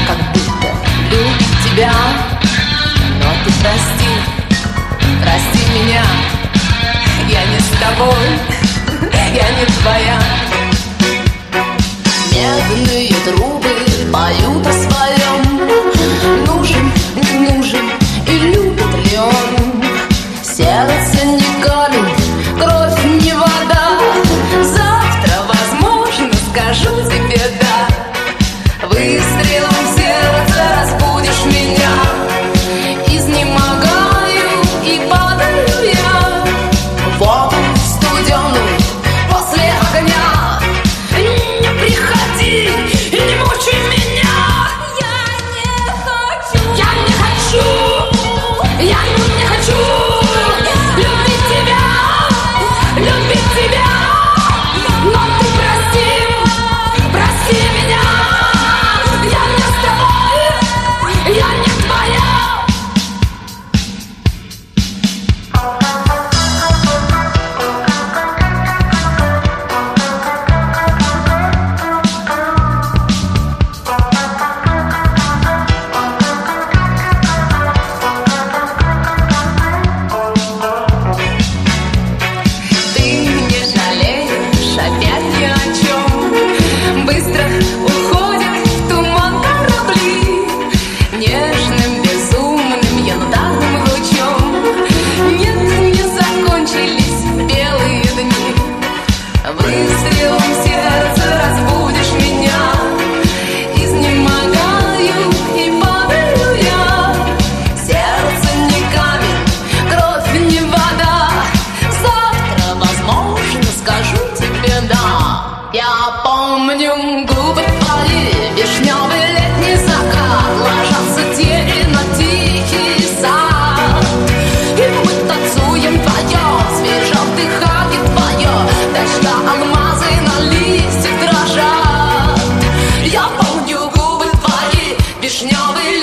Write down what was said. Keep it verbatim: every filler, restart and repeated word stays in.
как будто любит тебя. Но ты прости, прости меня, я не с тобой, я не твоя. Медные трубы поют о своем. Нужен, не нужен и любит ли он? Сердце не камень, кровь не вода. Завтра, возможно, скажу тебе да. Выстрелом в сердце разбудишь меня. Изнемогаю и падаю я в воду студеную после огня. Не приходи, не мучай меня. Я не хочу, я не хочу, я не хочу любить тебя, любить тебя. Но ты прости, прости меня. Я не с тобой, я не твоя. Ты не жалеешь опять ни о чем. Быстро уходят в туман корабли. Нежным, безумным, янтарным лучом. Нет, не закончились белые дни. Выстрелом в сердце разбудишь меня. Изнемогаю и падаю я. Сердце не камень, кровь не вода. Завтра, возможно, скажу тебе да. Я помню губы твои, вишневый летний закат. Ложатся тени на тихий сад. И мы танцуем вдвоем, свежо в дыхании твое. Дождя алмазы на листьях дрожат. Я помню губы твои, вишневый